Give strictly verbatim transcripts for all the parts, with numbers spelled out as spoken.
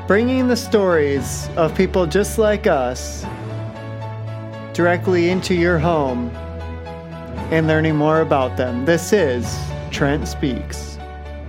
bringing the stories of people just like us directly into your home and learning more about them. This is Trent Speaks.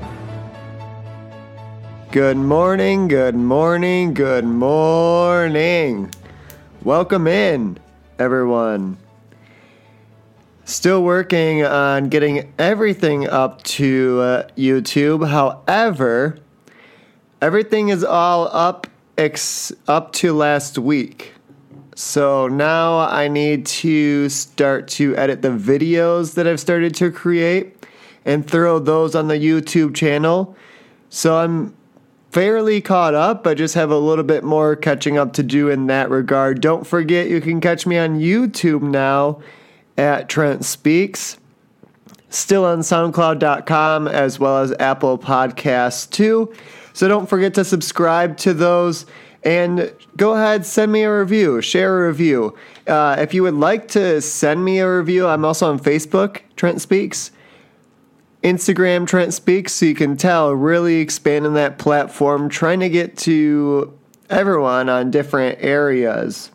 Good morning, good morning, good morning. Welcome in, everyone. Still working on getting everything up to uh, YouTube. However, everything is all up ex- up to last week. So now I need to start to edit the videos that I've started to create and throw those on the YouTube channel. So I'm fairly caught up. I just have a little bit more catching up to do in that regard. Don't forget, you can catch me on YouTube now at Trent Speaks. Still on SoundCloud dot com as well as Apple Podcasts too. So don't forget to subscribe to those and go ahead, send me a review, share a review. Uh, if you would like to send me a review, I'm also on Facebook, Trent Speaks, Instagram, Trent Speaks, so you can tell, really expanding that platform, trying to get to everyone on different areas.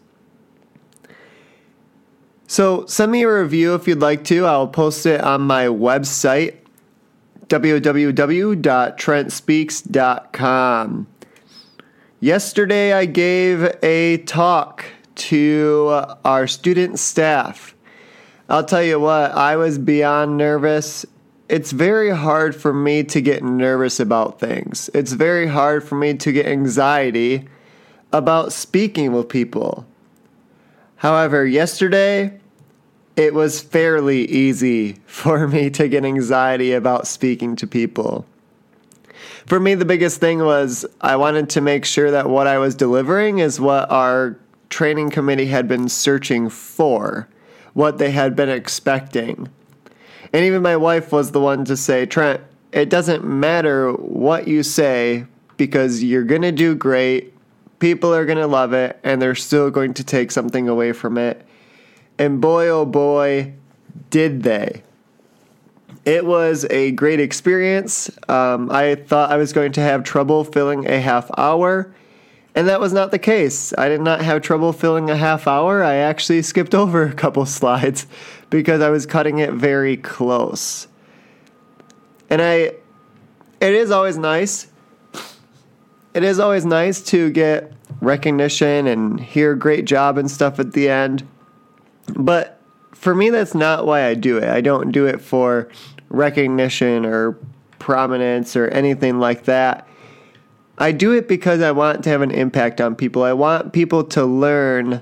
So send me a review if you'd like to. I'll post it on my website, w w w dot trent speaks dot com. Yesterday I gave a talk to our student staff. I'll tell you what, I was beyond nervous. It's very hard for me to get nervous about things. It's very hard for me to get anxiety about speaking with people. However, yesterday it was fairly easy for me to get anxiety about speaking to people. For me, the biggest thing was I wanted to make sure that what I was delivering is what our training committee had been searching for, what they had been expecting. And even my wife was the one to say, Trent, it doesn't matter what you say because you're going to do great, people are going to love it, and they're still going to take something away from it. And boy, oh boy, did they. It was a great experience. Um, I thought I was going to have trouble filling a half hour, and that was not the case. I did not have trouble filling a half hour. I actually skipped over a couple slides because I was cutting it very close. And I, it is always nice. It is always nice to get recognition and hear great job and stuff at the end. But for me, that's not why I do it. I don't do it for recognition or prominence or anything like that. I do it because I want to have an impact on people. I want people to learn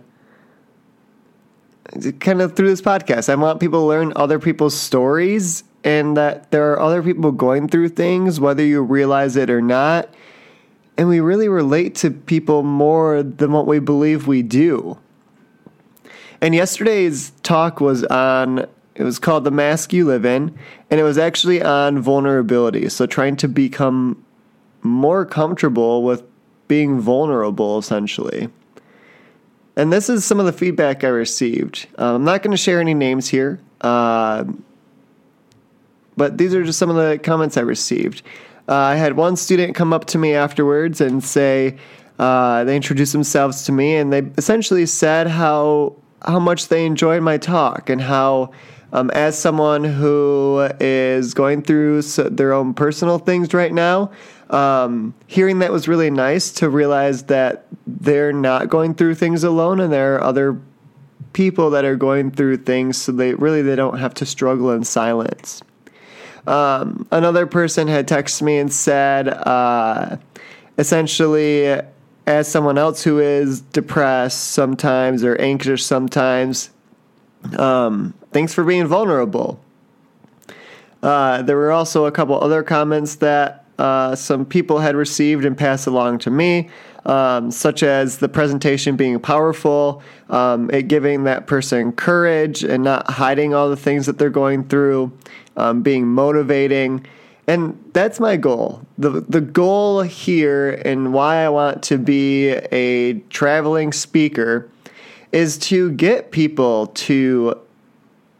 kind of through this podcast. I want people to learn other people's stories and that there are other people going through things, whether you realize it or not. And we really relate to people more than what we believe we do. And yesterday's talk was on, it was called The Mask You Live In, and it was actually on vulnerability. So trying to become more comfortable with being vulnerable, essentially. And this is some of the feedback I received. Um, I'm not going to share any names here, uh, but these are just some of the comments I received. Uh, I had one student come up to me afterwards and say, uh, they introduced themselves to me, and they essentially said how how much they enjoyed my talk and how, um, as someone who is going through their own personal things right now, um, hearing that was really nice to realize that they're not going through things alone and there are other people that are going through things, so they really they don't have to struggle in silence. Um, another person had texted me and said, uh, essentially, as someone else who is depressed sometimes or anxious sometimes, um, thanks for being vulnerable. Uh, there were also a couple other comments that uh, some people had received and passed along to me, um, such as the presentation being powerful, um, it giving that person courage and not hiding all the things that they're going through, um, being motivating. And that's my goal. The the goal here and why I want to be a traveling speaker is to get people to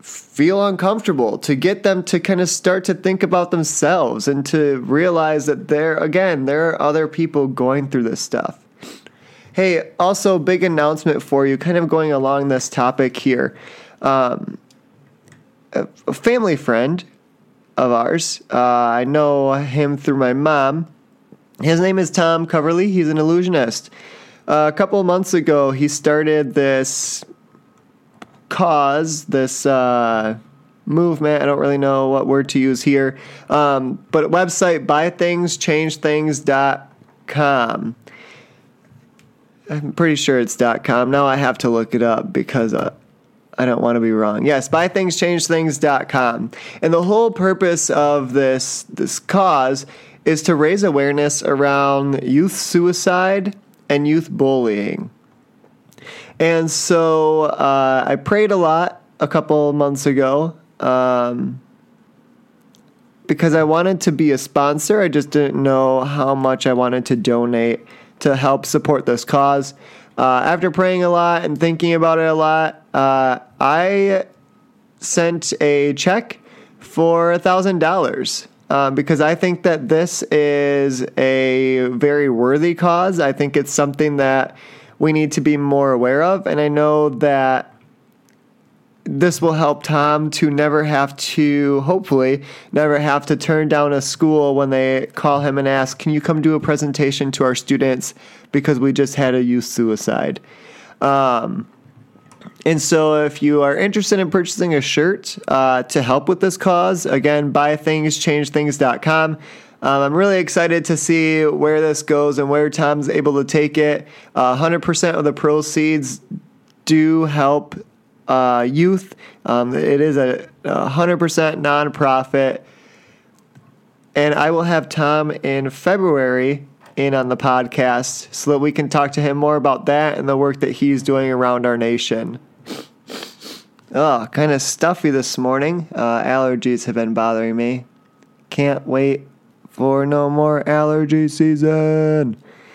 feel uncomfortable, to get them to kind of start to think about themselves and to realize that there, again, there are other people going through this stuff. Hey, also big announcement for you, kind of going along this topic here. Um, a, a family friend of ours, uh, I know him through my mom. His name is Tom Coverly. He's an illusionist. Uh, a couple of months ago, he started this cause, this uh, movement. I don't really know what word to use here. Um, but website buy things change things dot com. I'm pretty sure it's .com. Now I have to look it up because uh, I don't want to be wrong. Yes, buy things change things dot com. And the whole purpose of this this cause is to raise awareness around youth suicide and youth bullying. And so uh, I prayed a lot a couple months ago um, because I wanted to be a sponsor. I just didn't know how much I wanted to donate to help support this cause. Uh, after praying a lot and thinking about it a lot, uh, I sent a check for one thousand dollars. Uh, because I think that this is a very worthy cause. I think it's something that we need to be more aware of. And I know that this will help Tom to never have to, hopefully, never have to turn down a school when they call him and ask, can you come do a presentation to our students because we just had a youth suicide. Um, and so if you are interested in purchasing a shirt uh, to help with this cause, again, buy things change things dot com. Um, I'm really excited to see where this goes and where Tom's able to take it. Uh, one hundred percent of the proceeds do help uh, youth. Um, it is a one hundred percent nonprofit. And I will have Tom in February in on the podcast so that we can talk to him more about that and the work that he's doing around our nation. Oh, kind of stuffy this morning. Uh, allergies have been bothering me. Can't wait for no more allergy season.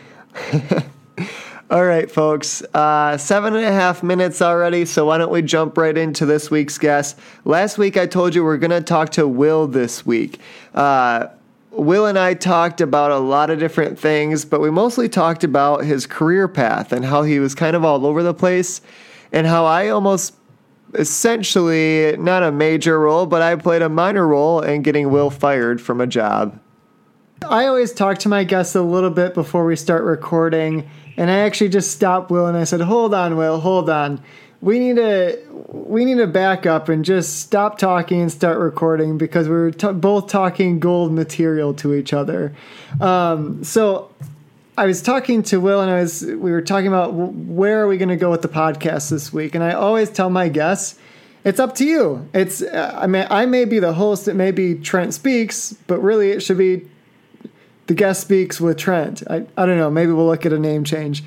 All right, folks. Uh, seven and a half minutes already, so why don't we jump right into this week's guest. Last week I told you we're going to talk to Will this week. Uh, Will and I talked about a lot of different things, but we mostly talked about his career path and how he was kind of all over the place and how I almost essentially, not a major role, but I played a minor role in getting Will fired from a job. I always talk to my guests a little bit before we start recording, and I actually just stopped Will and I said, hold on, Will, hold on. We need to we need to back up and just stop talking and start recording because we were t- both talking gold material to each other. Um, so I was talking to Will and I was we were talking about where are we going to go with the podcast this week, and I always tell my guests, it's up to you. It's uh, I mean I may be the host, it may be Trent Speaks, but really it should be The Guest Speaks with Trent. I, I don't know. Maybe we'll look at a name change.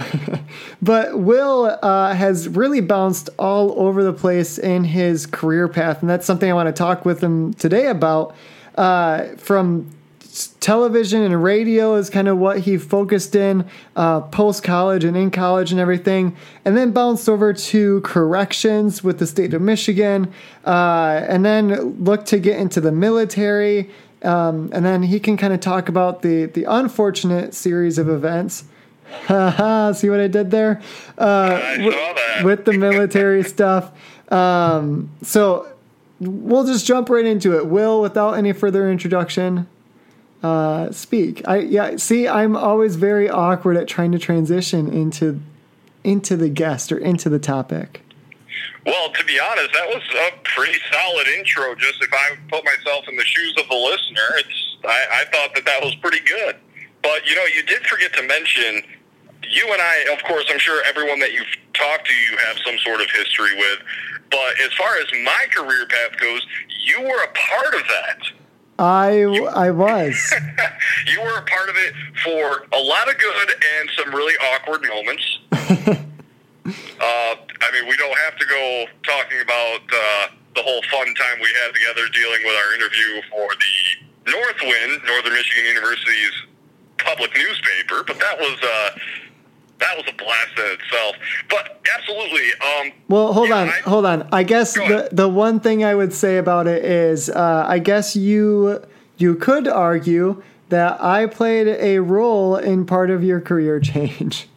But Will uh, has really bounced all over the place in his career path, and that's something I want to talk with him today about. Uh, from television and radio is kind of what he focused in uh, post-college and in college and everything, and then bounced over to corrections with the state of Michigan, uh, and then looked to get into the military. Um, and then he can kind of talk about the, the unfortunate series of events. See what I did there? Uh, I saw that. With the military stuff. Um, so we'll just jump right into it. Will, without any further introduction, uh, speak. I yeah. See, I'm always very awkward at trying to transition into into the guest or into the topic. Well, to be honest, that was a pretty solid intro. Just if I put myself in the shoes of the listener, it's I, I thought that that was pretty good. But, you know, you did forget to mention, you and I, of course, I'm sure everyone that you've talked to you have some sort of history with. But as far as my career path goes, you were a part of that. I, You- I was. You were a part of it for a lot of good and some really awkward moments. Uh, I mean, we don't have to go talking about uh, the whole fun time we had together dealing with our interview for the Northwind, Northern Michigan University's public newspaper, but that was uh, that was a blast in itself. But absolutely. Um, well, hold yeah, on, I, hold on. I guess the the one thing I would say about it is, uh, I guess you you could argue that I played a role in part of your career change.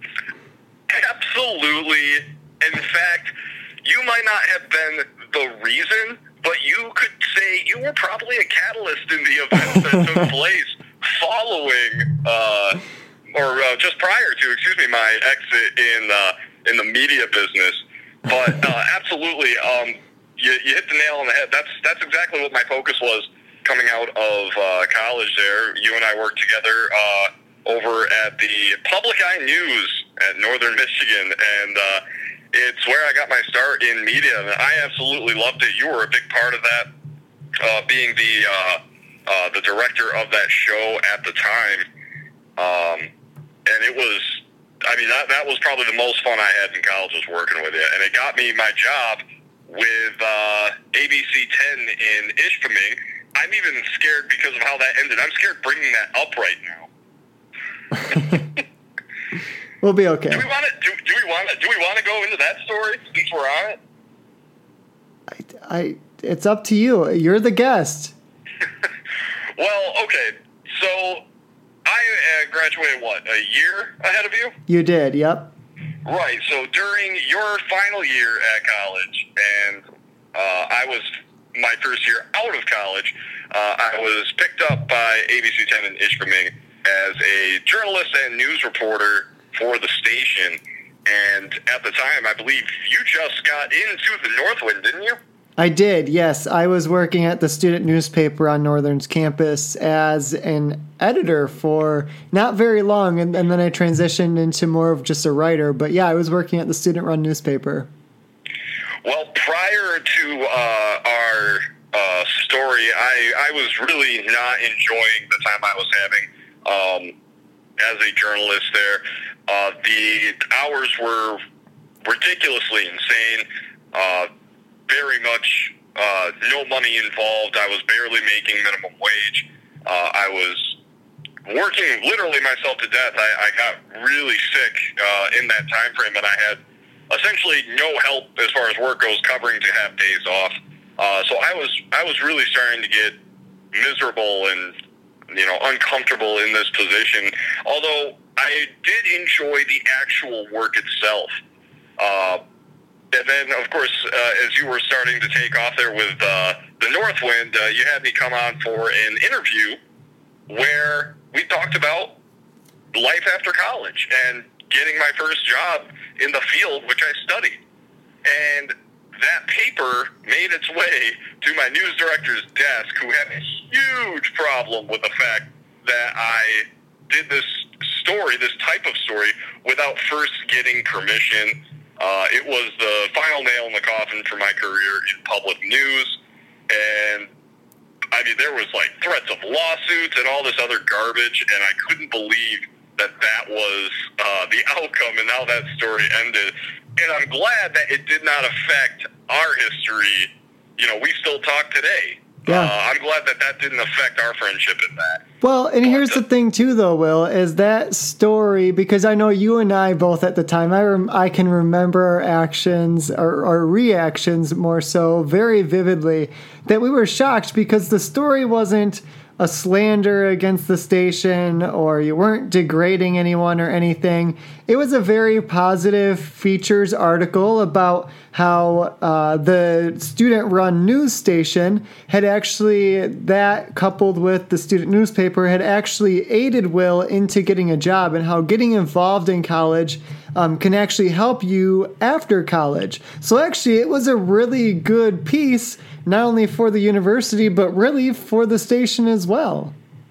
Absolutely. In fact, you might not have been the reason, but you could say you were probably a catalyst in the events that took place following, uh, or uh, just prior to, excuse me, my exit in uh, in the media business. But uh, absolutely, um, you, you hit the nail on the head. That's that's exactly what my focus was coming out of uh, college. There, you and I worked together uh, over at the Public Eye News at Northern Michigan, and uh, it's where I got my start in media. And I absolutely loved it. You were a big part of that, uh, being the uh, uh, the director of that show at the time. Um, and it was, I mean, that that was probably the most fun I had in college, was working with you. And it got me my job with uh, A B C ten in Ishpeming. I'm even scared because of how that ended. I'm scared bringing that up right now. We'll be okay. Do we want to? Do, do we want to? Do we want to go into that story since we're on it? I, I, it's up to you. You're the guest. Well, okay. So I uh, graduated what, a year ahead of you? You did. Yep. Right. So during your final year at college, and uh, I was my first year out of college, uh, I was picked up by A B C ten in Ishpeming as a journalist and news reporter for the station. And at the time, I believe you just got into the Northwind, didn't you? I did, yes. I was working at the student newspaper on Northern's campus as an editor for not very long, and, and then I transitioned into more of just a writer. But yeah, I was working at the student-run newspaper. Well, prior to uh, our uh, story, I, I was really not enjoying the time I was having um, as a journalist there. Uh, the hours were ridiculously insane. Uh, very much uh, no money involved. I was barely making minimum wage. Uh, I was working literally myself to death. I, I got really sick uh, in that time frame, and I had essentially no help as far as work goes, covering to have days off. Uh, so I was I was really starting to get miserable and, you know, uncomfortable in this position. Although I did enjoy the actual work itself. Uh, and then, of course, uh, as you were starting to take off there with uh, the Northwind, uh, you had me come on for an interview where we talked about life after college and getting my first job in the field, which I studied. And that paper made its way to my news director's desk, who had a huge problem with the fact that I did this story, this type of story, without first getting permission. Uh, it was the final nail in the coffin for my career in public news. And, I mean, there was, like, threats of lawsuits and all this other garbage, and I couldn't believe that that was uh, the outcome and how that story ended. And I'm glad that it did not affect our history. You know, we still talk today. Yeah. Uh, I'm glad that that didn't affect our friendship in that. Well, and but, here's the thing, too, though, Will, is that story, because I know you and I both at the time, I, rem- I can remember our actions, or our reactions more so, very vividly, that we were shocked because the story wasn't a slander against the station, or you weren't degrading anyone or anything. It was a very positive features article about how uh, the student-run news station had actually, that coupled with the student newspaper, had actually aided Will into getting a job, and how getting involved in college um, can actually help you after college. So actually, it was a really good piece, not only for the university, but really for the station as well.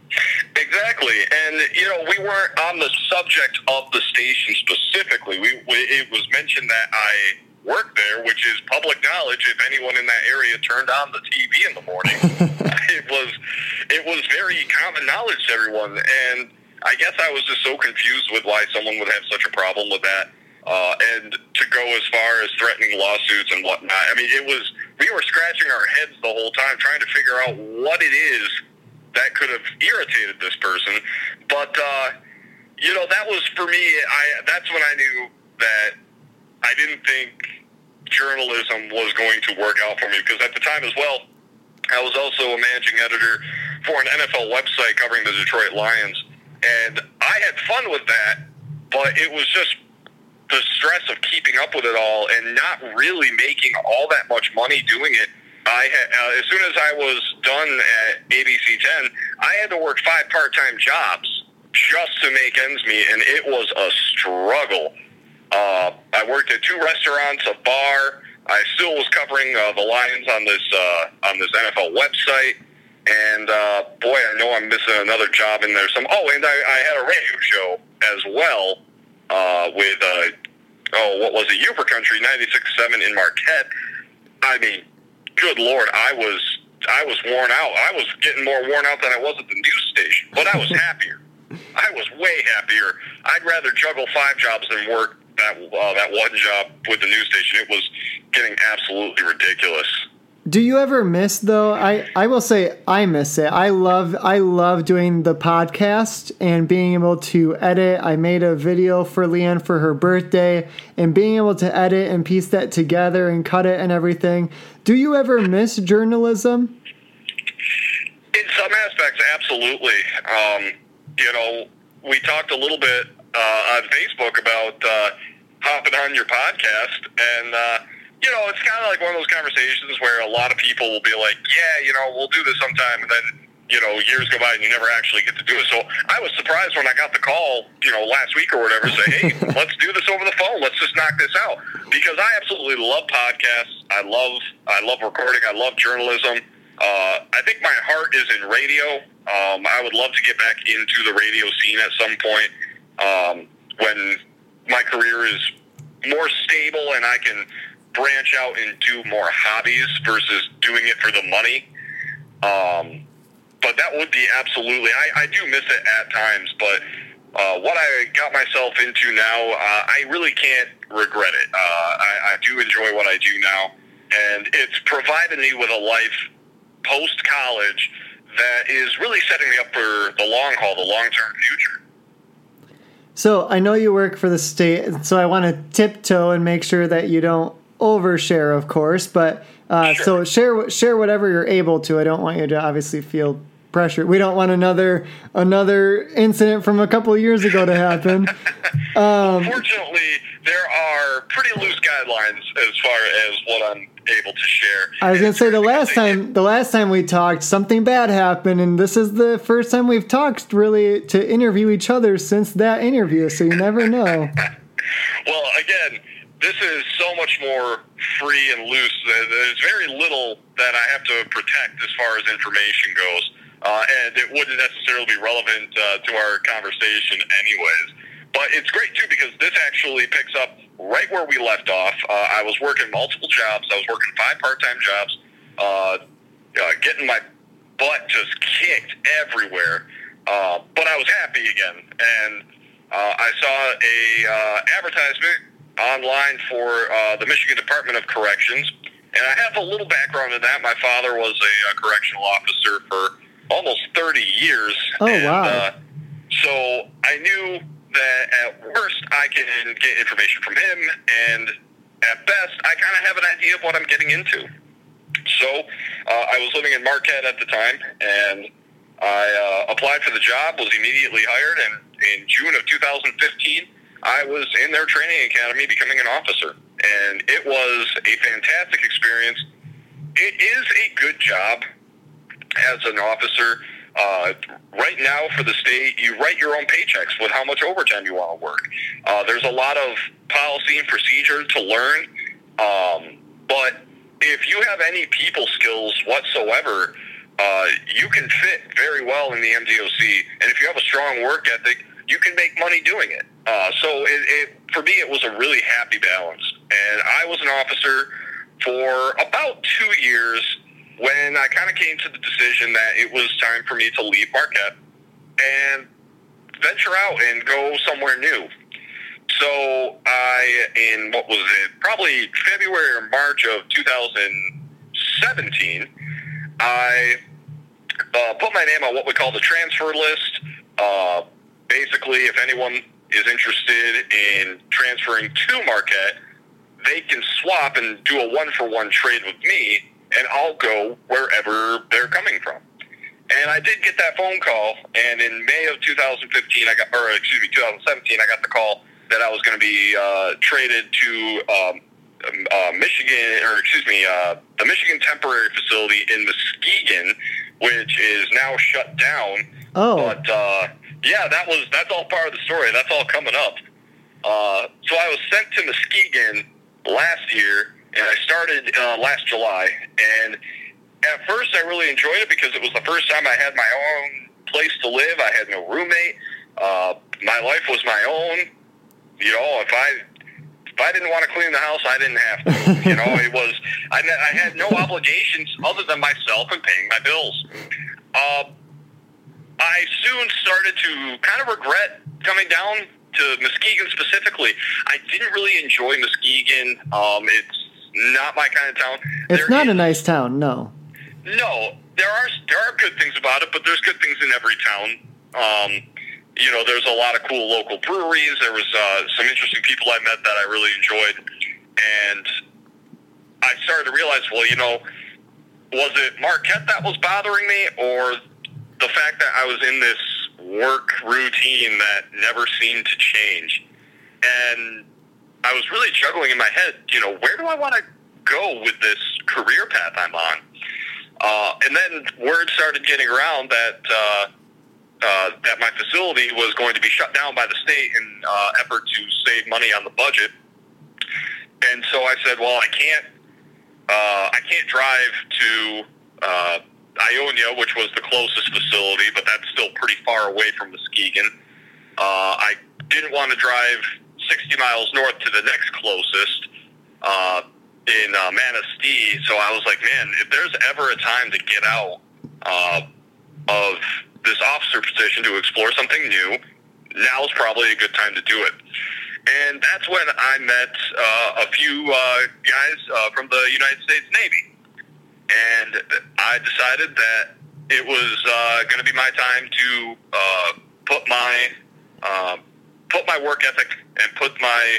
Exactly. And, you know, we weren't on the subject of the station specifically. We, we It was mentioned that I worked there, which is public knowledge. If anyone in that area turned on the T V in the morning, it was it was very common knowledge to everyone. And I guess I was just so confused with why someone would have such a problem with that. Uh, and to go as far as threatening lawsuits and whatnot. I mean, it was, we were scratching our heads the whole time trying to figure out what it is that could have irritated this person. But uh, you know, that was for me. I that's when I knew that I didn't think journalism was going to work out for me, because at the time as well, I was also a managing editor for an N F L website covering the Detroit Lions, and I had fun with that, but it was just the stress of keeping up with it all and not really making all that much money doing it. I had, uh, as soon as I was done at A B C ten, I had to work five part-time jobs just to make ends meet, and it was a struggle. Uh, I worked at two restaurants, a bar. I still was covering uh, the Lions on this uh, on this N F L website, and uh, boy, I know I'm missing another job in there. Some oh, and I, I had a radio show as well uh, with uh, oh, what was it? Uber Country ninety-six point seven in Marquette. I mean, good Lord, I was I was worn out. I was getting more worn out than I was at the news station, but I was happier. I was way happier. I'd rather juggle five jobs than work that uh, that one job with the news station. It was getting absolutely ridiculous. Do you ever miss though? I, I will say I miss it. I love I love doing the podcast and being able to edit. I made a video for Leanne for her birthday, and being able to edit and piece that together and cut it and everything. Do you ever miss journalism? In some aspects, absolutely. Um, you know, we talked a little bit uh, on Facebook about uh, hopping on your podcast, and uh, you know, it's kind of like one of those conversations where a lot of people will be like, yeah, you know, we'll do this sometime, and then, you know, years go by and you never actually get to do it. So I was surprised when I got the call, you know, last week or whatever, say, hey, let's do this over the phone. Let's just knock this out. Because I absolutely love podcasts. I love, I love recording. I love journalism. Uh, I think my heart is in radio. Um, I would love to get back into the radio scene at some point um, when my career is more stable and I can branch out and do more hobbies versus doing it for the money. Um, but that would be absolutely, I, I do miss it at times, but uh, what I got myself into now, uh, I really can't regret it. Uh, I, I do enjoy what I do now, and it's provided me with a life post-college that is really setting me up for the long haul, the long-term future. So I know you work for the state, so I want to tiptoe and make sure that you don't overshare, of course, but uh, sure. so share share whatever you're able to. I don't want you to obviously feel pressure. We don't want another another incident from a couple of years ago to happen. Um, Unfortunately, there are pretty loose guidelines as far as what I'm able to share. I was going to say the last time the last time we talked, something bad happened, and this is the first time we've talked really to interview each other since that interview. So you never know. Well, again, this is so much more free and loose. There's very little that I have to protect as far as information goes, uh, and it wouldn't necessarily be relevant uh, to our conversation anyways. But it's great, too, because this actually picks up right where we left off. Uh, I was working multiple jobs. I was working five part-time jobs, uh, uh, getting my butt just kicked everywhere. Uh, but I was happy again, and uh, I saw a uh, advertisement online for uh, the Michigan Department of Corrections, and I have a little background in that. My father was a, a correctional officer for almost thirty years. Oh, and, wow. Uh, so I knew that at worst I can get information from him, and at best I kind of have an idea of what I'm getting into. So uh, I was living in Marquette at the time, and I uh, applied for the job, was immediately hired, and in June of two thousand fifteen, I was in their training academy becoming an officer, and it was a fantastic experience. It is a good job as an officer. Uh, right now for the state, you write your own paychecks with how much overtime you want to work. Uh, there's a lot of policy and procedure to learn, um, but if you have any people skills whatsoever, uh, you can fit very well in the M D O C, and if you have a strong work ethic, you can make money doing it. Uh, so it, it, for me, it was a really happy balance, and I was an officer for about two years when I kind of came to the decision that it was time for me to leave Marquette and venture out and go somewhere new. So I, in what was it, probably February or March of two thousand seventeen, I uh, put my name on what we call the transfer list. Uh, basically, if anyone is interested in transferring to Marquette, they can swap and do a one-for-one trade with me, and I'll go wherever they're coming from. And I did get that phone call, and in May of two thousand fifteen, I got, or excuse me, two thousand seventeen, I got the call that I was going to be uh, traded to um, uh, Michigan, or excuse me, uh, the Michigan temporary facility in Muskegon, which is now shut down. Oh. But uh, yeah, that was that's all part of the story. That's all coming up. Uh, so I was sent to Muskegon last year, and I started uh, last July. And at first, I really enjoyed it because it was the first time I had my own place to live. I had no roommate. Uh, my life was my own. You know, if I if I didn't want to clean the house, I didn't have to. You know, it was I, I had no obligations other than myself and paying my bills. Uh, I soon started to kind of regret coming down to Muskegon specifically. I didn't really enjoy Muskegon. Um, it's not my kind of town. It's There not is- a nice town, no. No, there are there are good things about it, but there's good things in every town. Um, you know, there's a lot of cool local breweries. There was uh, some interesting people I met that I really enjoyed, and I started to realize, well, you know, was it Marquette that was bothering me, or the fact that I was in this work routine that never seemed to change? And I was really juggling in my head, you know, where do I want to go with this career path I'm on? Uh, and then word started getting around that uh, uh, that my facility was going to be shut down by the state in uh, effort to save money on the budget. And so I said, well, I can't uh, I can't drive to uh, Ionia, which was the closest facility, but that's still pretty far away from Muskegon. Uh, I didn't want to drive sixty miles north to the next closest uh, in uh, Manistee, so I was like, man, if there's ever a time to get out uh, of this officer position to explore something new, now's probably a good time to do it. And that's when I met uh, a few uh, guys uh, from the United States Navy. And I decided that it was uh, going to be my time to uh, put my uh, put my work ethic and put my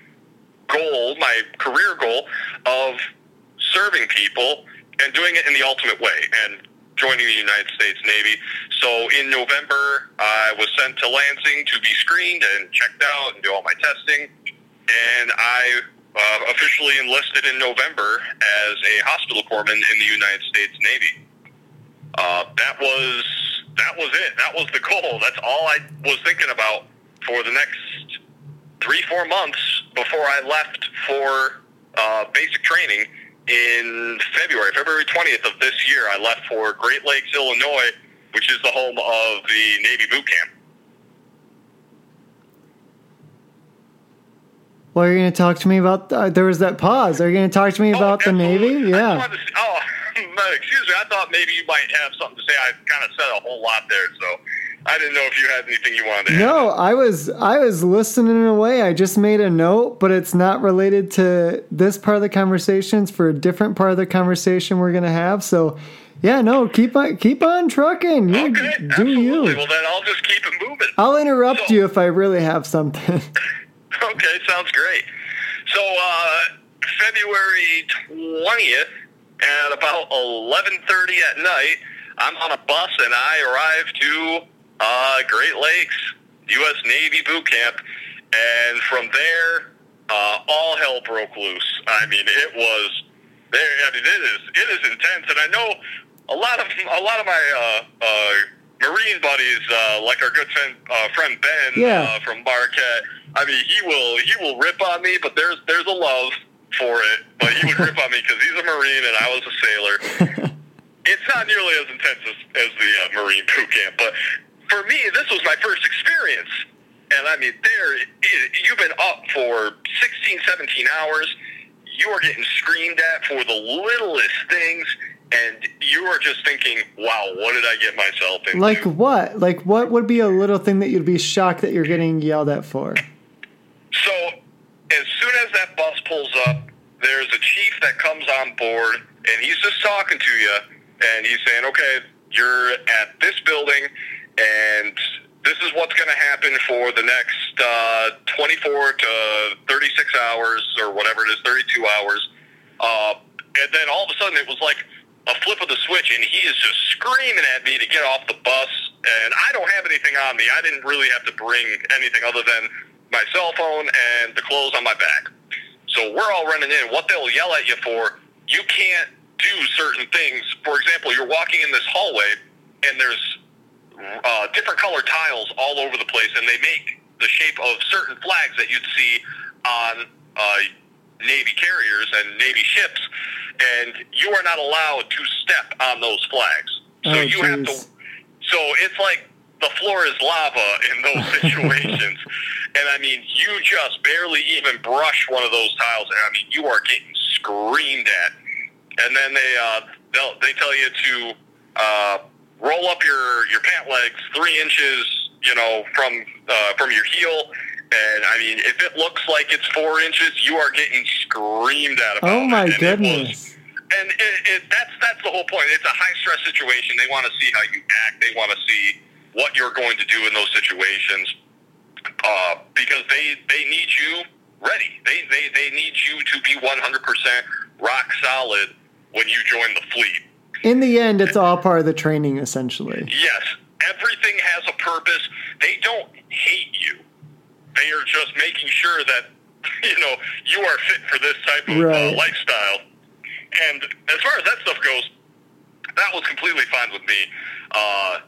goal, my career goal of serving people and doing it in the ultimate way, and joining the United States Navy. So in November, I was sent to Lansing to be screened and checked out and do all my testing. And I uh, officially enlisted in November as a hospital corpsman in the United States Navy. Uh, that was that was it. That was the goal. That's all I was thinking about for the next three, four months before I left for uh, basic training in February, February twentieth of this year. I left for Great Lakes, Illinois, which is the home of the Navy boot camp. Well, are you going to talk to me about, uh, there was that pause. Are you going to talk to me about oh, the Navy? I Yeah. just wanted to, oh, excuse me. I thought maybe you might have something to say. I kind of said a whole lot there, so I didn't know if you had anything you wanted to add. No, I was I was listening away. I just made a note, but it's not related to this part of the conversation. It's for a different part of the conversation we're gonna have. So, yeah, no, keep on keep on trucking. You Okay, do absolutely. you? Well, then I'll just keep it moving. I'll interrupt So- you if I really have something. Okay, sounds great. So, uh, February twentieth at about eleven thirty at night, I'm on a bus and I arrive to uh, Great Lakes U S Navy boot camp. And from there, uh, all hell broke loose. I mean, it was there. I mean, it is it is intense. And I know a lot of a lot of my uh, uh, Marine buddies, uh, like our good friend uh, friend Ben Yeah. uh, from Marquette. I mean, he will he will rip on me, but there's there's a love for it. But he would rip on me because he's a Marine and I was a sailor. It's not nearly as intense as, as the uh, Marine boot camp, but for me, this was my first experience. And I mean, there it, you've been up for sixteen, seventeen hours. You are getting screamed at for the littlest things, and you are just thinking, "Wow, what did I get myself into?" Like what? Like what would be a little thing that you'd be shocked that you're getting yelled at for? So, as soon as that bus pulls up, there's a chief that comes on board, and he's just talking to you, and he's saying, okay, you're at this building, and this is what's going to happen happen for the next uh, twenty-four to thirty-six hours or whatever it is, thirty-two hours. Uh, and then all of a sudden it was like a flip of the switch, and he is just screaming at me to get off the bus. And I don't have anything on me. I didn't really have to bring anything other than my cell phone and the clothes on my back. So we're all running in. What they'll yell at you for, you can't do certain things. For example, you're walking in this hallway, and there's uh, different color tiles all over the place, and they make the shape of certain flags that you'd see on uh, Navy carriers and Navy ships, and you are not allowed to step on those flags. So oh, you geez. have to. So it's like the floor is lava in those situations. And I mean, you just barely even brush one of those tiles, and I mean, you are getting screamed at. And then they uh, they'll, they tell you to uh, roll up your, your pant legs three inches, you know, from uh, from your heel. And I mean, if it looks like it's four inches, you are getting screamed at about. Oh my it. And goodness! It was, and it, it, that's that's the whole point. It's a high stress situation. They want to see how you act. They want to see what you're going to do in those situations, uh, because they they need you ready. They they they need you to be one hundred percent rock solid when you join the fleet. In the end, it's all part of the training, essentially. Yes, everything has a purpose. They don't hate you. They are just making sure that, you know, you are fit for this type of right. uh, lifestyle. And as far as that stuff goes, that was completely fine with me. Uh,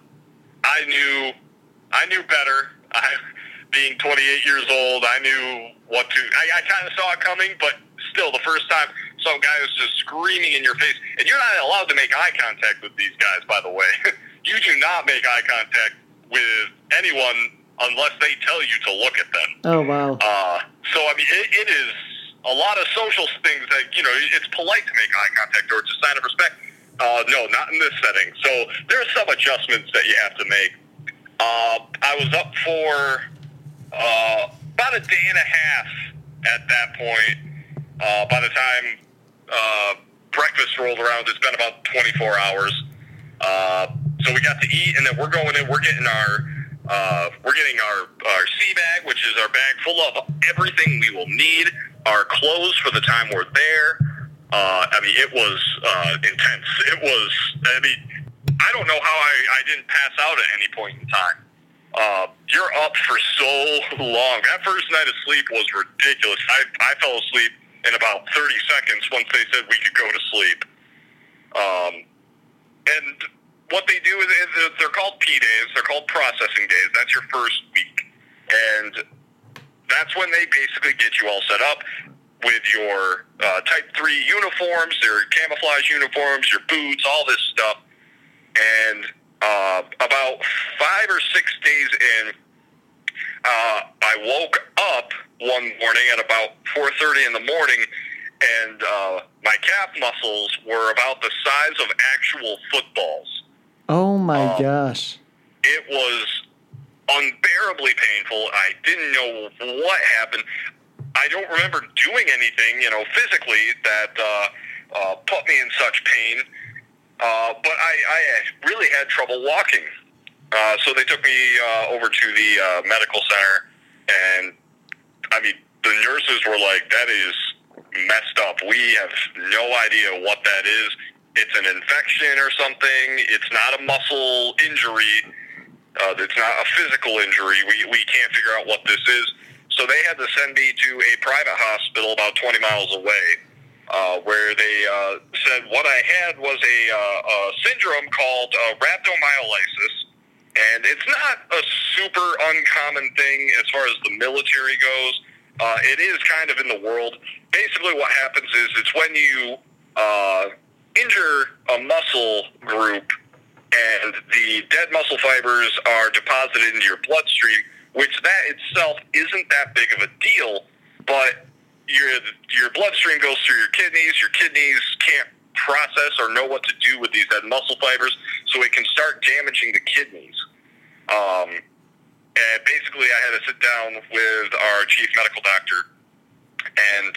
I knew, I knew better. I, being twenty-eight years old, I knew what to. I, I kind of saw it coming, but still, the first time some guy was just screaming in your face, and you're not allowed to make eye contact with these guys, by the way. You do not make eye contact with anyone unless they tell you to look at them. Oh, wow. Uh, so, I mean, it, it is a lot of social things that, you know, it's polite to make eye contact or it's a sign of respect. Uh, no, not in this setting. So there's some adjustments that you have to make. Uh, I was up for uh, about a day and a half at that point. Uh, by the time uh, breakfast rolled around, it's been about twenty-four hours. Uh, so we got to eat, and then we're going in. We're getting our uh, we're getting our our sea bag, which is our bag full of everything we will need. Our clothes for the time we're there. Uh, I mean, it was uh, intense. It was. I mean, I don't know how I, I didn't pass out at any point in time. Uh, you're up for so long. That first night of sleep was ridiculous. I I fell asleep in about thirty seconds once they said we could go to sleep. Um, and what they do is, is they're called P days. They're called processing days. That's your first week. And that's when they basically get you all set up with your uh, Type three uniforms, their camouflage uniforms, your boots, all this stuff. And uh, about five or six days in, uh, I woke up one morning at about four thirty in the morning, and uh, my calf muscles were about the size of actual footballs. Oh, my um, gosh. It was unbearably painful. I didn't know what happened. I don't remember doing anything, you know, physically that uh, uh, put me in such pain. Uh, but I, I really had trouble walking. Uh, so they took me uh, over to the uh, medical center, and, I mean, the nurses were like, that is messed up. We have no idea what that is. It's an infection or something. It's not a muscle injury. Uh, it's not a physical injury. We, we can't figure out what this is. So they had to send me to a private hospital about twenty miles away, uh, where they uh, said what I had was a, uh, a syndrome called uh, rhabdomyolysis. And it's not a super uncommon thing as far as the military goes. Uh, it is kind of in the world. Basically what happens is it's when you uh, injure a muscle group and the dead muscle fibers are deposited into your bloodstream, which that itself isn't that big of a deal, but your your bloodstream goes through your kidneys. Your kidneys can't process or know what to do with these dead muscle fibers, so it can start damaging the kidneys. Um, and basically, I had to sit down with our chief medical doctor, and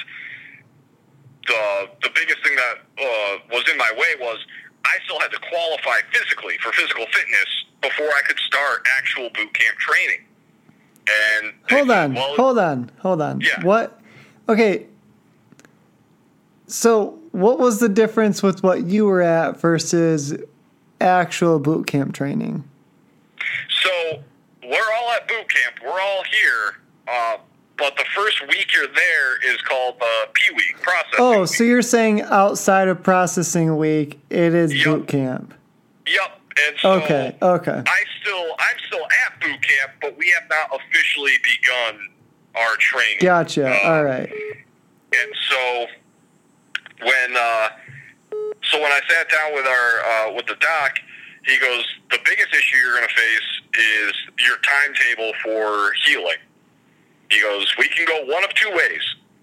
the the biggest thing that uh, was in my way was I still had to qualify physically for physical fitness before I could start actual boot camp training. And they Hold said, on, well, hold on, hold on. Yeah. What? Okay. So, what was the difference with what you were at versus actual boot camp training? So we're all at boot camp. We're all here. Uh, but the first week you're there is called the P week process. Oh, so you're saying outside of processing week, it is Yep. boot camp. Yep. And so Okay, okay. I still, I'm still at boot camp, but we have not officially begun our training. Gotcha. Uh, All right. And so when, uh, so when I sat down with our, uh, with the doc, he goes, the biggest issue you're going to face is your timetable for healing. He goes, we can go one of two ways.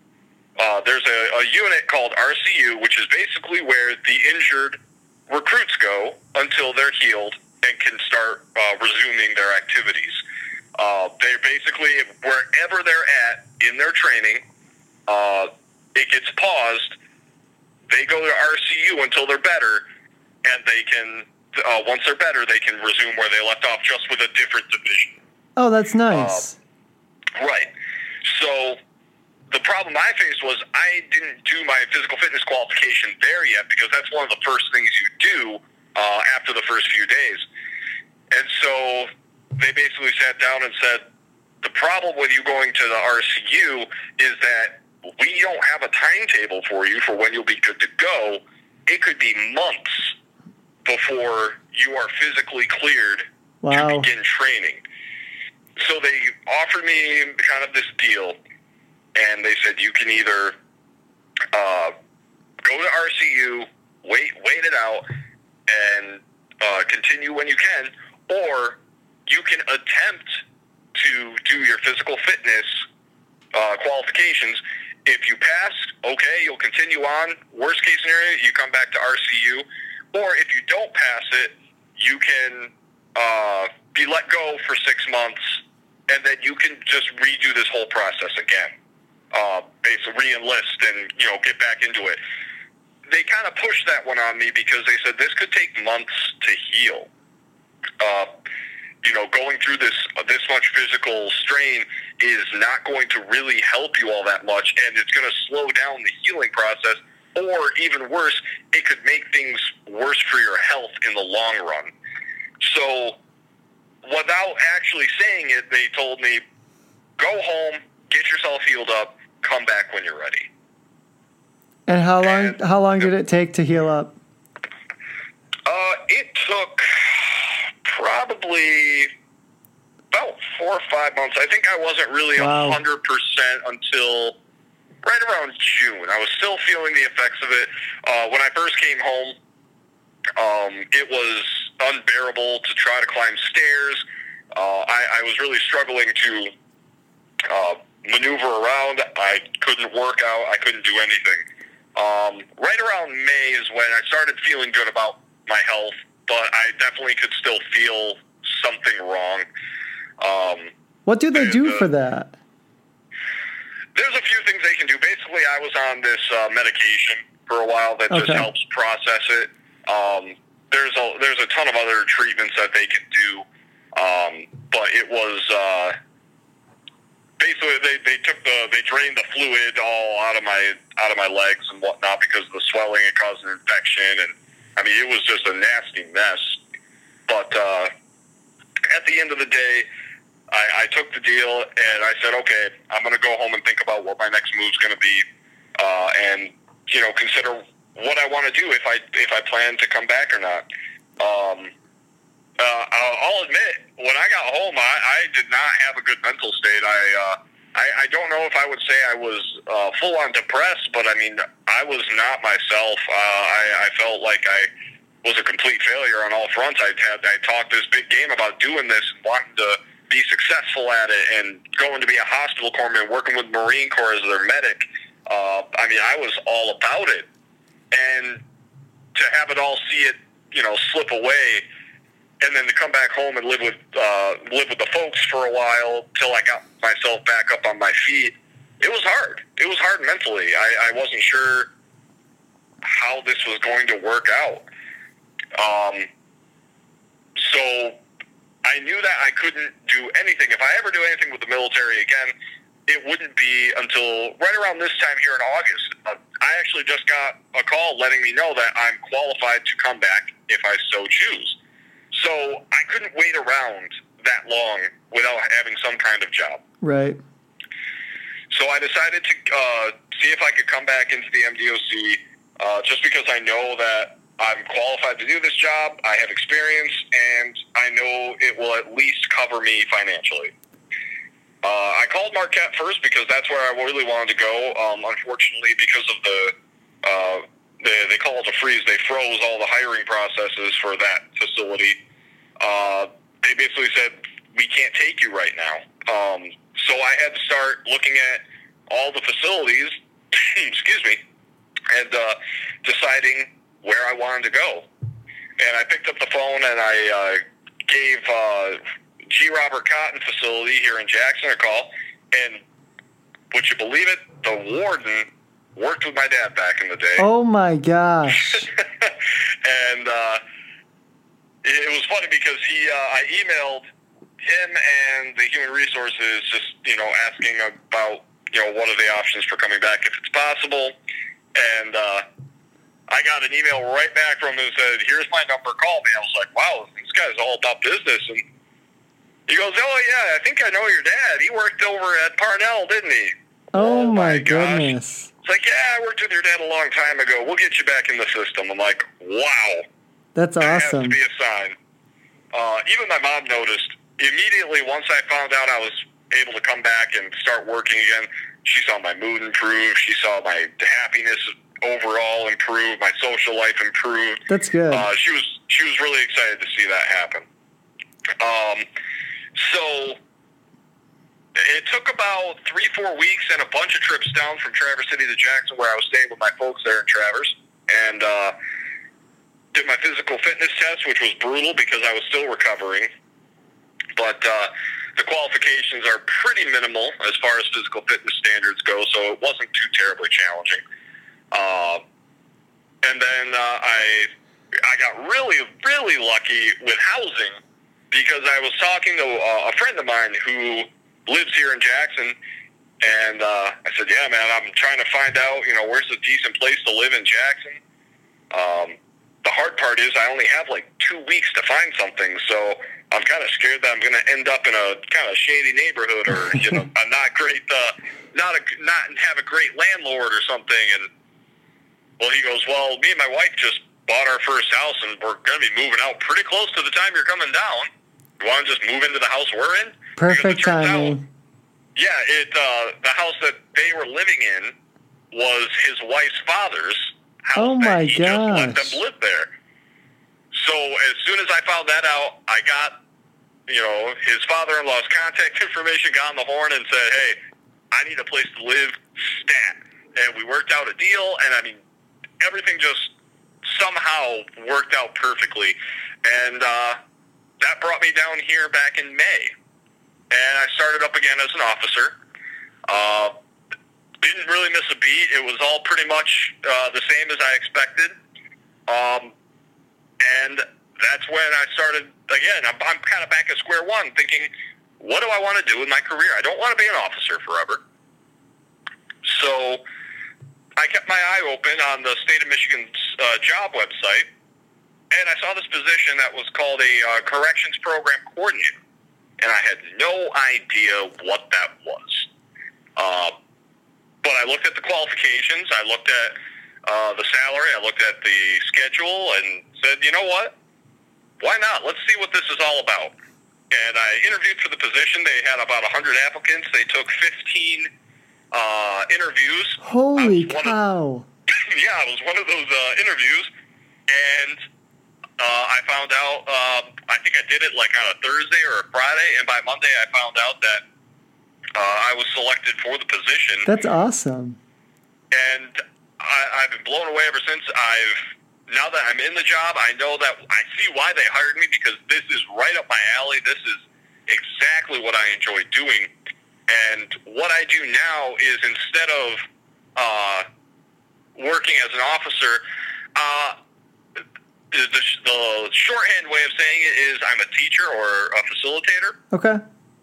Uh, there's a, a unit called R C U, which is basically where the injured recruits go until they're healed and can start uh, resuming their activities. Uh, they're basically, wherever they're at in their training, uh, it gets paused. They go to R C U until they're better, and they can, uh, once they're better, they can resume where they left off, just with a different division. Oh, that's nice. Uh, right. So the problem I faced was I didn't do my physical fitness qualification there yet, because that's one of the first things you do uh, after the first few days. And so they basically sat down and said, the problem with you going to the R C U is that we don't have a timetable for you for when you'll be good to go. It could be months before you are physically cleared Wow. to begin training. So they offered me kind of this deal, and they said you can either uh, go to R C U, wait, wait it out, and uh, continue when you can, or you can attempt to do your physical fitness uh, qualifications. If you pass, okay, you'll continue on. Worst case scenario, you come back to R C U, or if you don't pass it, you can uh, be let go for six months, and then you can just redo this whole process again. Uh, basically re-enlist and, you know, get back into it. They kind of pushed that one on me because they said this could take months to heal. Uh, you know, going through this uh, this much physical strain is not going to really help you all that much, and it's going to slow down the healing process, or even worse, it could make things worse for your health in the long run. So without actually saying it, they told me, go home, get yourself healed up, come back when you're ready. And how long And- how long did it take to heal up? Uh, it took probably about four or five months. I think I wasn't really a Wow. hundred percent until right around June. I was still feeling the effects of it. Uh, when I first came home, um, it was unbearable to try to climb stairs. Uh, I, I was really struggling to uh, maneuver around. I couldn't work out. I couldn't do anything. Um, right around May is when I started feeling good about my health, but I definitely could still feel something wrong. Um, What do they the- do the- for that? There's a few things they can do. Basically, I was on this uh, medication for a while that just Okay. helps process it. Um, there's a there's a ton of other treatments that they can do, um, but it was uh, basically they, they took the they drained the fluid all out of my out of my legs and whatnot because of the swelling. It caused an infection, and I mean it was just a nasty mess. But uh, at the end of the day, I, I took the deal and I said, okay, I'm going to go home and think about what my next move's going to be, uh, and you know, consider what I want to do if I if I plan to come back or not. Um, uh, I'll, I'll admit, when I got home, I, I did not have a good mental state. I uh, I, I don't know if I would say I was uh, full on depressed, but I mean, I was not myself. Uh, I, I felt like I was a complete failure on all fronts. I had I talked this big game about doing this and wanting to be successful at it and going to be a hospital corpsman, working with Marine Corps as their medic. Uh, I mean, I was all about it. And to have it all see it, you know, slip away, and then to come back home and live with uh, live with the folks for a while till I got myself back up on my feet, it was hard. It was hard mentally. I, I wasn't sure how this was going to work out. Um, so I knew that I couldn't do do anything, if I ever do anything with the military again, it wouldn't be until right around this time here in August. Uh, I actually just got a call letting me know that I'm qualified to come back if I so choose. So I couldn't wait around that long without having some kind of job. Right. So I decided to uh, see if I could come back into the M D O C uh, just because I know that I'm qualified to do this job, I have experience, and I know it will at least cover me financially. Uh, I called Marquette first because that's where I really wanted to go. Um, unfortunately, because of the, uh, they, they call it a freeze, they froze all the hiring processes for that facility. Uh, they basically said, we can't take you right now. Um, so I had to start looking at all the facilities, excuse me, and uh, deciding where I wanted to go. And I picked up the phone and I uh, gave uh, G. Robert Cotton facility here in Jackson a call. And would you believe it? The warden worked with my dad back in the day. Oh my gosh. And uh, it, it was funny because he, uh, I emailed him and the human resources just, you know, asking about, you know, what are the options for coming back if it's possible. And uh, I got an email right back from him and said, here's my number, call me. I was like, wow, this guy's all about business. And he goes, oh, yeah, I think I know your dad. He worked over at Parnell, didn't he? Oh, oh my, my goodness. goodness. It's like, yeah, I worked with your dad a long time ago. We'll get you back in the system. I'm like, wow. That's awesome. That has to be a sign. Uh, even my mom noticed immediately once I found out I was able to come back and start working again. She saw my mood improve. She saw my happiness overall improve. My social life improved. That's good. Uh, she was she was really excited to see that happen. Um, so it took about three, four weeks and a bunch of trips down from Traverse City to Jackson, where I was staying with my folks there in Traverse, and uh, did my physical fitness test, which was brutal because I was still recovering. But uh, the qualifications are pretty minimal as far as physical fitness standards go, so it wasn't too terribly challenging. Uh, and then uh, I I got really, really lucky with housing because I was talking to uh, a friend of mine who lives here in Jackson, and uh, I said, yeah, man, I'm trying to find out, you know, where's a decent place to live in Jackson. Um, the hard part is I only have like two weeks to find something, so I'm kind of scared that I'm going to end up in a kind of shady neighborhood, or you know, a not great, uh, not a not have a great landlord or something. And well, he goes, well, me and my wife just bought our first house, and we're going to be moving out pretty close to the time you're coming down. You want to just move into the house we're in? Perfect timing. Out, yeah, it uh, the house that they were living in was his wife's father's house. Oh my that he gosh. just let them live there. So as soon as I found that out, I got, you know, his father-in-law's contact information, got on the horn and said, hey, I need a place to live, stat. And we worked out a deal, and I mean, everything just somehow worked out perfectly. And uh, that brought me down here back in May. And I started up again as an officer. Uh, didn't really miss a beat. It was all pretty much uh, the same as I expected. Um, and that's when I started, again, I'm, I'm kind of back at square one, thinking, what do I want to do with my career? I don't want to be an officer forever. So I kept my eye open on the state of Michigan's uh, job website, and I saw this position that was called a uh, corrections program coordinator, and I had no idea what that was. Uh, but I looked at the qualifications, I looked at uh, the salary, I looked at the schedule, and said, you know what? Why not? Let's see what this is all about. And I interviewed for the position. They had about one hundred applicants. They took fifteen uh, interviews. Holy Of, cow. yeah, it was one of those uh, interviews. And uh, I found out, um, I think I did it like on a Thursday or a Friday. And by Monday, I found out that uh, I was selected for the position. That's awesome. And I, I've been blown away ever since. I've Now that I'm in the job, I know that I see why they hired me, because this is right up my alley. This is exactly what I enjoy doing. And what I do now is, instead of uh, working as an officer, uh, the, the shorthand way of saying it is I'm a teacher or a facilitator. Okay.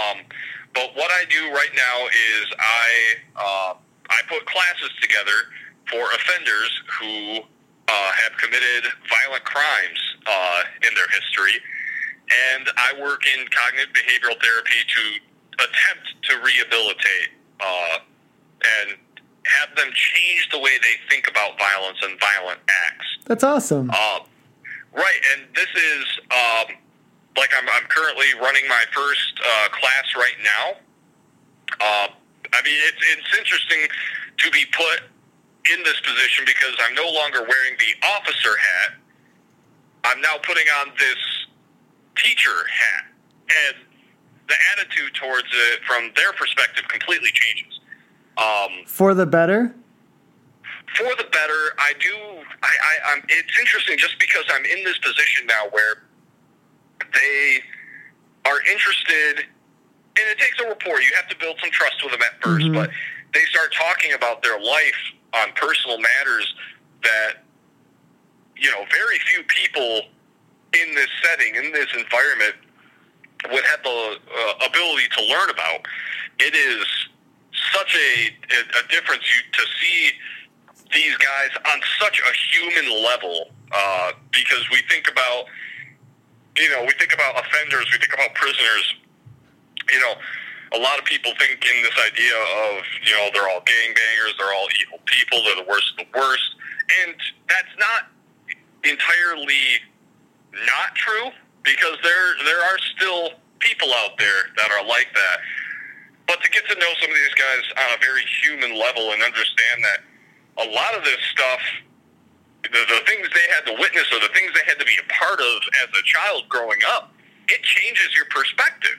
Um, but what I do right now is I uh, I put classes together for offenders who uh, have committed violent crimes uh, in their history, and I work in cognitive behavioral therapy to attempt to rehabilitate uh, and have them change the way they think about violence and violent acts. That's awesome. Um, right, and this is, um, like I'm, I'm currently running my first uh, class right now. Uh, I mean, it's, it's interesting to be put in this position because I'm no longer wearing the officer hat. I'm now putting on this teacher hat. And the attitude towards it from their perspective completely changes. Um, For the better? For the better, I do. I, I, I'm. It's interesting just because I'm in this position now where they are interested, and it takes a rapport. You have to build some trust with them at first, Mm-hmm. but they start talking about their life on personal matters that, you know, very few people in this setting, in this environment, would have the uh, ability to learn about. It is such a, a, a difference you, to see these guys on such a human level, uh, because we think about, you know, we think about offenders, we think about prisoners. You know, a lot of people think in this idea of, you know, they're all gangbangers, they're all evil people, they're the worst of the worst. And that's not entirely not true, because there there are still people out there that are like that. But to get to know some of these guys on a very human level and understand that a lot of this stuff, the, the things they had to witness or the things they had to be a part of as a child growing up, it changes your perspective.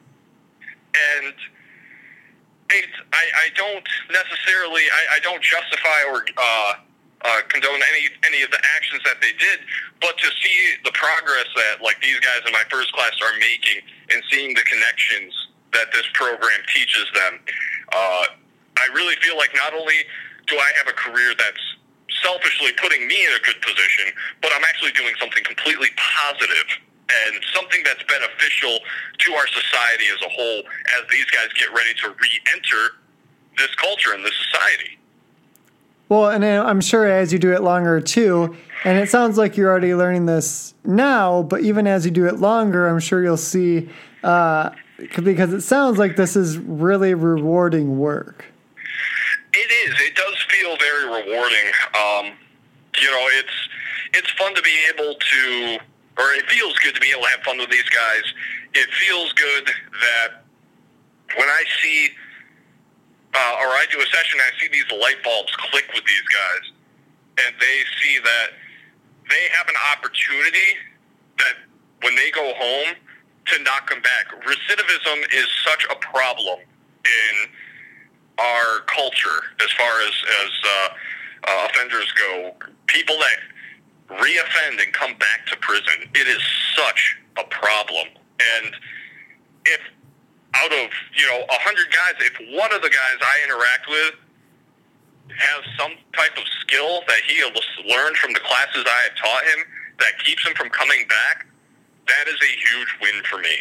And it's, I, I don't necessarily, I, I don't justify or uh, uh, condone any any of the actions that they did, but to see the progress that like these guys in my first class are making and seeing the connections that this program teaches them, uh, I really feel like not only do I have a career that's selfishly putting me in a good position, but I'm actually doing something completely positive and something that's beneficial to our society as a whole as these guys get ready to re-enter this culture and this society. Well, and I'm sure as you do it longer too, and it sounds like you're already learning this now, but even as you do it longer, I'm sure you'll see, uh, because it sounds like this is really rewarding work. It is. It does feel very rewarding. Um, you know, it's it's fun to be able to, or it feels good to be able to have fun with these guys. It feels good that when I see, uh, or I do a session, I see these light bulbs click with these guys, and they see that they have an opportunity that when they go home to not come back. Recidivism is such a problem in our culture as far as, as uh, uh, offenders go. People that reoffend and come back to prison, it is such a problem. And if out of, you know, a hundred guys, if one of the guys I interact with has some type of skill that he learned from the classes I have taught him that keeps him from coming back, that is a huge win for me.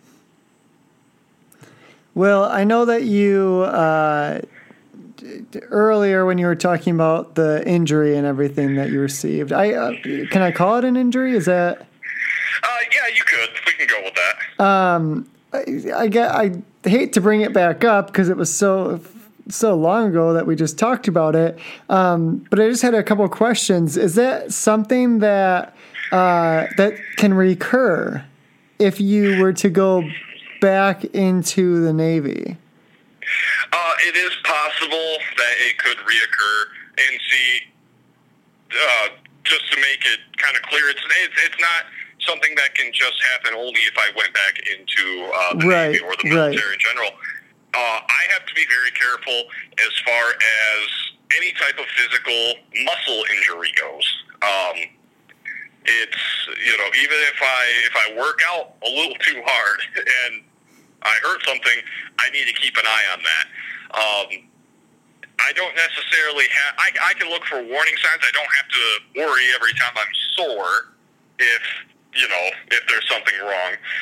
Well, I know that you, uh, earlier when you were talking about the injury and everything that you received, I uh, can I call it an injury? Is that? Uh, yeah, you could. We can go with that. Um, I, I get. I hate to bring it back up because it was so so long ago that we just talked about it. Um, but I just had a couple of questions. Is that something that uh, that can recur if you were to go back into the Navy? Uh, it is possible that it could reoccur. And see, uh, just to make it kind of clear, it's, it's it's not something that can just happen only if I went back into uh, the right, Navy or the military right. in general. Uh, I have to be very careful as far as any type of physical muscle injury goes. Um, it's, you know, even if I if I work out a little too hard and I hurt something, I need to keep an eye on that. Um, I don't necessarily have, I, I can look for warning signs. I don't have to worry every time I'm sore if, you know, if there's something wrong.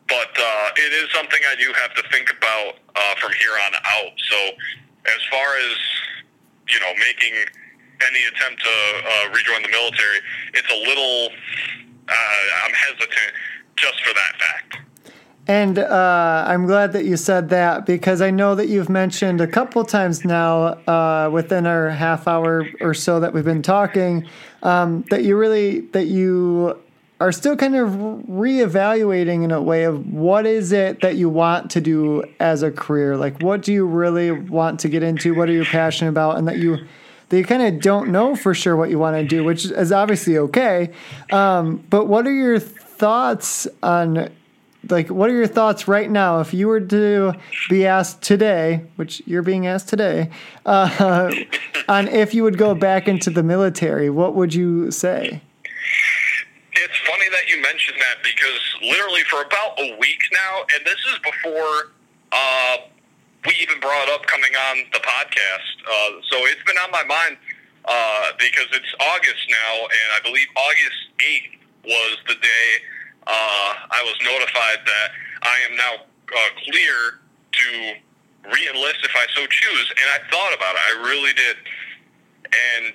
but uh, it is something I do have to think about uh, from here on out. So as far as, you know, making any attempt to uh, rejoin the military, it's a little, uh, I'm hesitant just for that fact. And uh, I'm glad that you said that, because I know that you've mentioned a couple times now uh, within our half hour or so that we've been talking um, that you really, that you are still kind of reevaluating in a way of what is it that you want to do as a career? Like, what do you really want to get into? What are you passionate about? And that you, that you kind of don't know for sure what you want to do, which is obviously okay. Um, but what are your thoughts on, like, what are your thoughts right now if you were to be asked today, which you're being asked today, uh, on if you would go back into the military? What would you say? It's funny that you mentioned that, because literally for about a week now, and this is before uh, we even brought up coming on the podcast, uh, so it's been on my mind uh, because it's August now, and I believe August eighth was the day Uh, I was notified that I am now uh, clear to re-enlist if I so choose, and I thought about it. I really did. And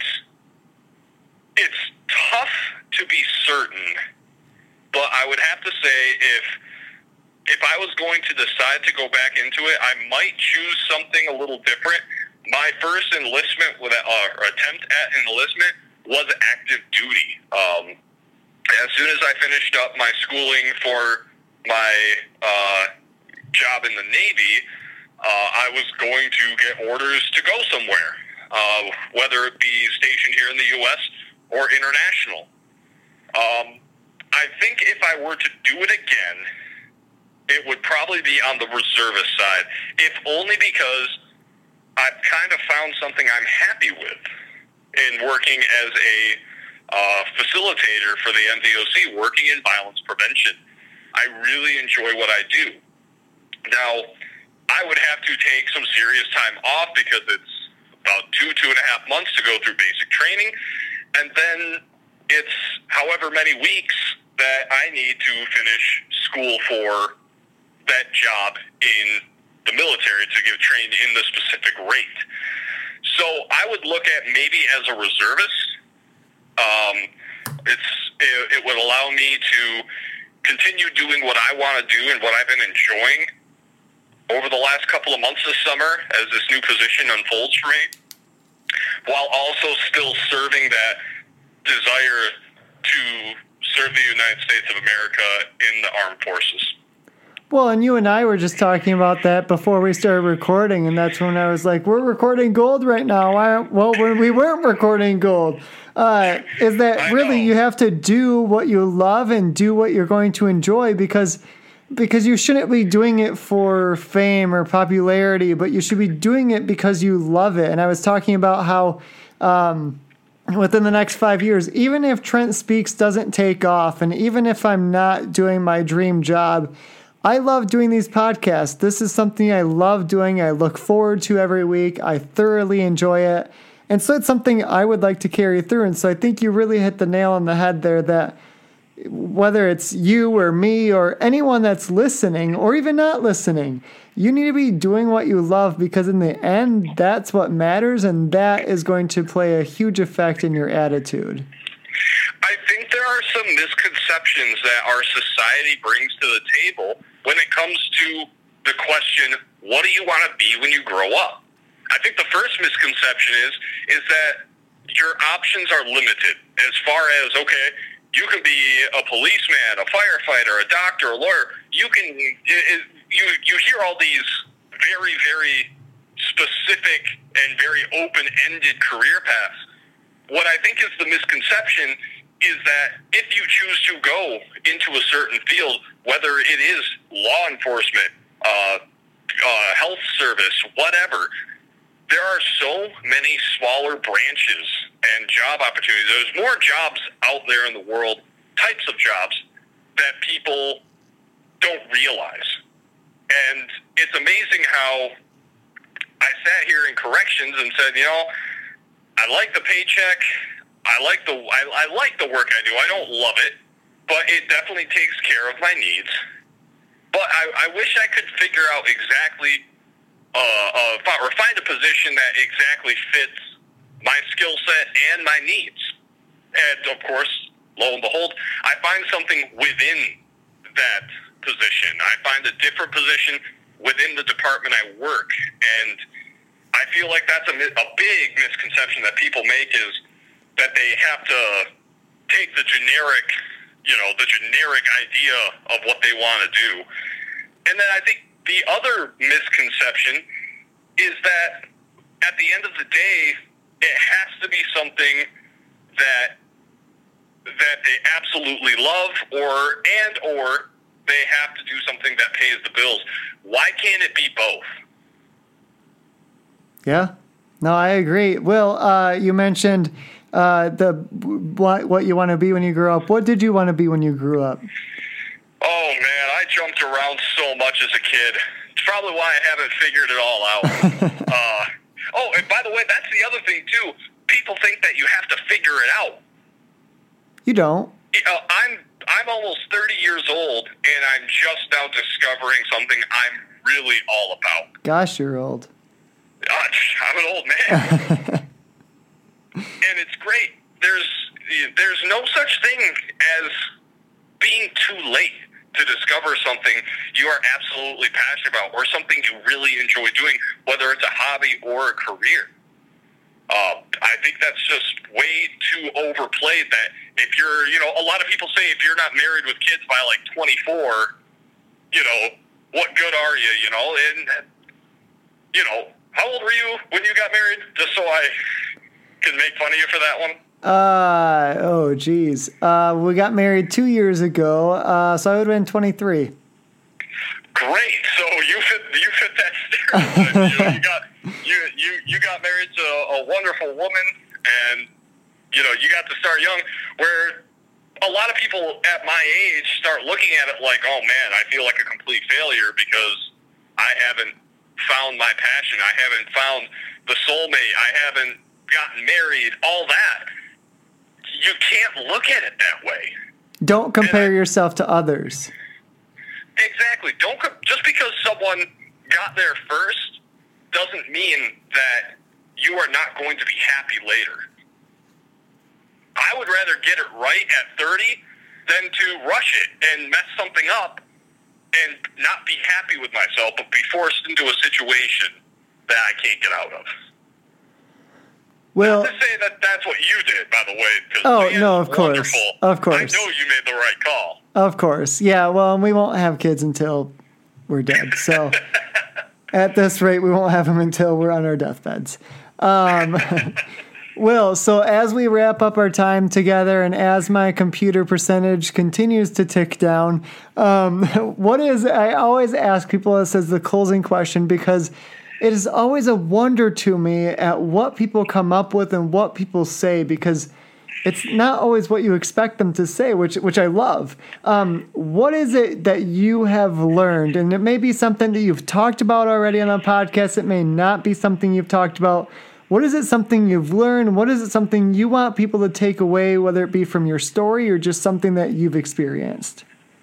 it's tough to be certain, but I would have to say if if I was going to decide to go back into it, I might choose something a little different. My first enlistment, with uh, or attempt at enlistment, was active duty. Um As soon as I finished up my schooling for my uh, job in the Navy, uh, I was going to get orders to go somewhere, uh, whether it be stationed here in the U S or international. Um, I think if I were to do it again, it would probably be on the reservist side, if only because I've kind of found something I'm happy with in working as a Uh, facilitator for the M D O C, working in violence prevention. I really enjoy what I do. Now, I would have to take some serious time off because it's about two, two and a half months to go through basic training, and then it's however many weeks that I need to finish school for that job in the military to get trained in the specific rate. So I would look at maybe as a reservist. Um, it's it, it would allow me to continue doing what I want to do and what I've been enjoying over the last couple of months this summer as this new position unfolds for me, while also still serving that desire to serve the United States of America in the armed forces. Well, and you and I were just talking about that before we started recording, and that's when I was like, we're recording gold right now. Why? Well, when we weren't recording gold. Uh, is that really you have to do what you love and do what you're going to enjoy, because because you shouldn't be doing it for fame or popularity, but you should be doing it because you love it. And I was talking about how um, within the next five years, even if Trent Speaks doesn't take off, and even if I'm not doing my dream job, I love doing these podcasts. This is something I love doing. I look forward to every week. I thoroughly enjoy it. And so it's something I would like to carry through. And so I think you really hit the nail on the head there, that whether it's you or me or anyone that's listening or even not listening, you need to be doing what you love, because in the end, that's what matters, and that is going to play a huge effect in your attitude. I think there are some misconceptions that our society brings to the table when it comes to the question, what do you want to be when you grow up? I think the first misconception is is that your options are limited as far as, okay, you can be a policeman, a firefighter, a doctor, a lawyer. You can you you hear all these very, very specific and very open-ended career paths. What I think is the misconception is that if you choose to go into a certain field, whether it is law enforcement, uh, uh, health service, whatever, there are so many smaller branches and job opportunities. There's more jobs out there in the world, types of jobs, that people don't realize. And it's amazing how I sat here in corrections and said, you know, I like the paycheck. I like the I, I like the work I do. I don't love it, but it definitely takes care of my needs. but I, I wish I could figure out exactly uh, uh, or find a position that exactly fits my skill set and my needs. And, of course, lo and behold, I find something within that position. I find a different position within the department I work. And I feel like that's a, a big misconception that people make, is that they have to take the generic, you know, the generic idea of what they want to do. And then I think the other misconception is that at the end of the day, it has to be something that that they absolutely love, or and or they have to do something that pays the bills. Why can't it be both? Yeah, no, I agree. Will, uh, you mentioned uh, the what what you want to be when you grow up. What did you want to be when you grew up? Oh man, I jumped around so much as a kid. It's probably why I haven't figured it all out. uh, oh, and by the way, that's the other thing too. People think that you have to figure it out. You don't. You know, I'm I'm almost thirty years old, and I'm just now discovering something I'm really all about. Gosh, you're old. Uh, I'm an old man, and it's great. There's there's no such thing as being too late to discover something you are absolutely passionate about, or something you really enjoy doing, whether it's a hobby or a career. Uh, I think that's just way too overplayed, that if you're, you know, a lot of people say if you're not married with kids by like twenty-four, you know, what good are you, you know? And, you know, how old were you when you got married? Just so I can make fun of you for that one. Uh, oh, geez. Uh, we got married two years ago, uh, so I would have been twenty-three. Great. So you fit you fit that stereotype. you, know, you got you, you you got married to a wonderful woman, and you know you got to start young. Where a lot of people at my age start looking at it like, oh man, I feel like a complete failure because I haven't found my passion. I haven't found the soulmate. I haven't gotten married. All that. You can't look at it that way. Don't compare I, yourself to others. Exactly. Don't just because someone got there first doesn't mean that you are not going to be happy later. I would rather get it right at thirty than to rush it and mess something up and not be happy with myself, but be forced into a situation that I can't get out of. Well, not to say that that's what you did, by the way. Oh, no, of course. Wonderful. Of course. I know you made the right call. Of course. Yeah, well, we won't have kids until we're dead. So at this rate, we won't have them until we're on our deathbeds. Um, Will, so as we wrap up our time together and as my computer percentage continues to tick down, um, what is, I always ask people this as the closing question, because it is always a wonder to me at what people come up with and what people say, because it's not always what you expect them to say, which which I love. Um, what is it that you have learned? And it may be something that you've talked about already on the podcast. It may not be something you've talked about. What is it something you've learned? What is it something you want people to take away, whether it be from your story or just something that you've experienced?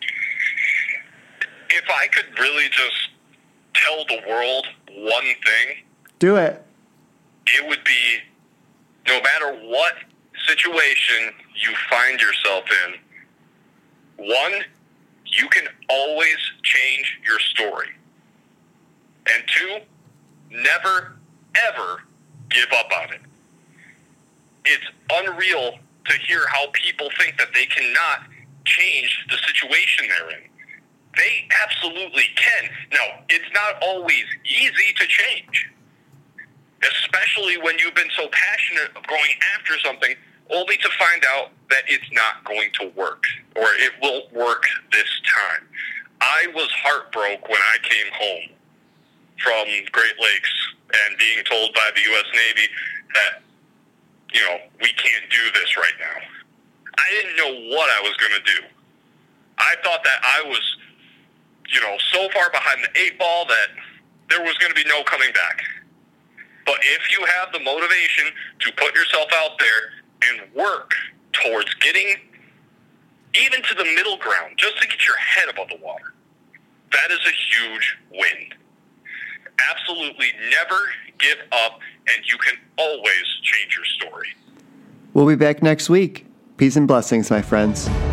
If I could really just tell the world one thing, do it. It would be, no matter what situation you find yourself in, one, you can always change your story. And two, never, ever give up on it. It's unreal to hear how people think that they cannot change the situation they're in. They absolutely can. Now, it's not always easy to change, especially when you've been so passionate of going after something, only to find out that it's not going to work, or it won't work this time. I was heartbroken when I came home from Great Lakes and being told by the U S Navy that, you know, we can't do this right now. I didn't know what I was going to do. I thought that I was, you know, so far behind the eight ball that there was going to be no coming back. But if you have the motivation to put yourself out there and work towards getting even to the middle ground, just to get your head above the water, huge win. Absolutely never give up, and you can always change your story. We'll be back next week. Peace and blessings, my friends.